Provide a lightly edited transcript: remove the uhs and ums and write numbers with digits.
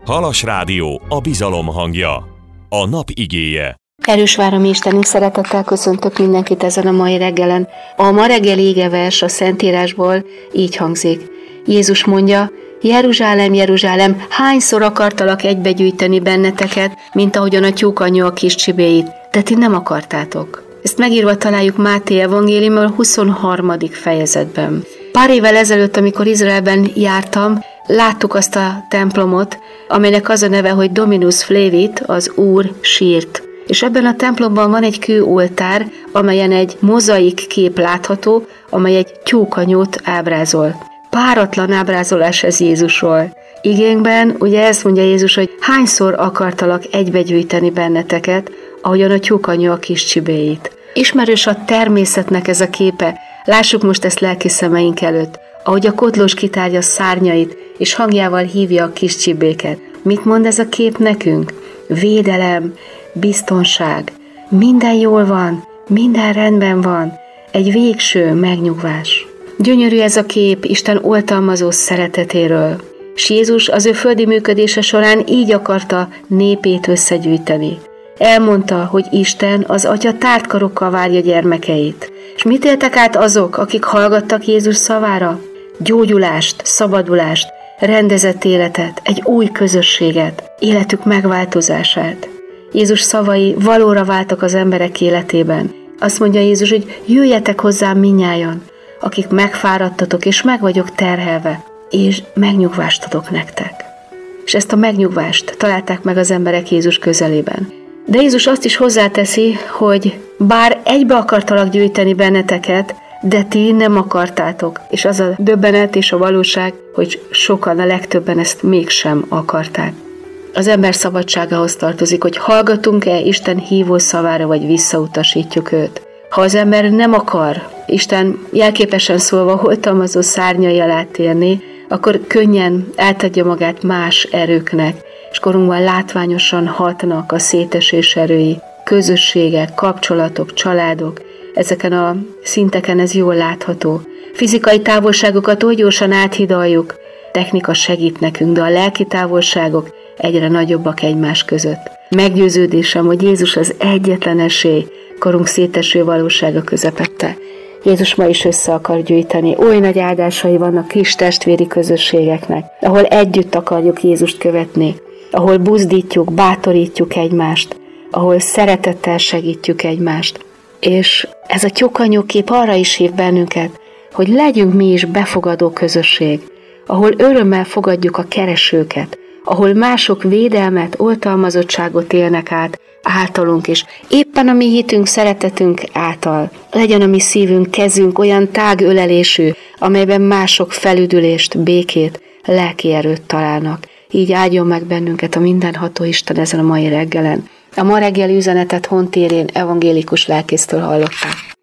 Halas Rádió, a bizalom hangja. A nap igéje. Erősváromi Istenünk, szeretettel köszöntök mindenkit ezen a mai reggelen. A ma reggeli igevers a Szentírásból így hangzik. Jézus mondja: Jeruzsálem, Jeruzsálem, hányszor akartalak egybegyűjteni benneteket, mint ahogyan a tyúkanyja a kis csibéit, de ti nem akartátok. Ezt megírva találjuk Máté evangéliumból 23. fejezetben. Pár évvel ezelőtt, amikor Izraelben jártam, láttuk azt a templomot, amelynek az a neve, hogy Dominus Flevit, az Úr sírt. És ebben a templomban van egy kőoltár, amelyen egy mozaik kép látható, amely egy tyúkanyót ábrázol. Páratlan ábrázolás ez Jézusról. Igénkben ugye ezt mondja Jézus, hogy hányszor akartalak egybegyűjteni benneteket, ahogyan a tyúkanyja a kis csibéit. Ismerős a természetnek ez a képe, lássuk most ezt lelki szemeink előtt, ahogy a kodlós kitárja szárnyait, és hangjával hívja a kis csibéket. Mit mond ez a kép nekünk? Védelem, biztonság, minden jól van, minden rendben van, egy végső megnyugvás. Gyönyörű ez a kép Isten oltalmazó szeretetéről, és Jézus az ő földi működése során így akarta népét összegyűjteni. Elmondta, hogy Isten az Atya tárt karokkal várja gyermekeit. És mit éltek át azok, akik hallgattak Jézus szavára? Gyógyulást, szabadulást, rendezett életet, egy új közösséget, életük megváltozását. Jézus szavai valóra váltak az emberek életében. Azt mondja Jézus, hogy jöjjetek hozzám mindnyájan, akik megfáradtatok és meg vagyok terhelve, és megnyugvást adok nektek. És ezt a megnyugvást találták meg az emberek Jézus közelében. De Jézus azt is hozzáteszi, hogy bár egybe akartalak gyűjteni benneteket, de ti nem akartátok. És az a döbbenet és a valóság, hogy sokan, a legtöbben ezt mégsem akarták. Az ember szabadságához tartozik, hogy hallgatunk-e Isten hívó szavára, vagy visszautasítjuk őt. Ha az ember nem akar Isten jelképesen szólva oltalmazó szárnyai alá térni, akkor könnyen átadja magát más erőknek, és korunkban látványosan hatnak a szétesés erői, közösségek, kapcsolatok, családok. Ezeken a szinteken ez jól látható. Fizikai távolságokat oly gyorsan áthidaljuk, technika segít nekünk, de a lelki távolságok egyre nagyobbak egymás között. Meggyőződésem, hogy Jézus az egyetlen esély korunk széteső valósága közepette. Jézus ma is össze akar gyűjteni. Oly nagy áldásai vannak kis testvéri közösségeknek, ahol együtt akarjuk Jézust követni, ahol buzdítjuk, bátorítjuk egymást, ahol szeretettel segítjük egymást. És ez a tyúkanyókép arra is hív bennünket, hogy legyünk mi is befogadó közösség, ahol örömmel fogadjuk a keresőket, ahol mások védelmet, oltalmazottságot élnek át általunk, és éppen a mi hitünk, szeretetünk által legyen a mi szívünk, kezünk olyan tág ölelésű, amelyben mások felüdülést, békét, lelki erőt találnak. Így áldjon meg bennünket a mindenható Isten ezen a mai reggelen. A ma reggeli üzenetet Hontérén evangélikus lelkésztől hallották.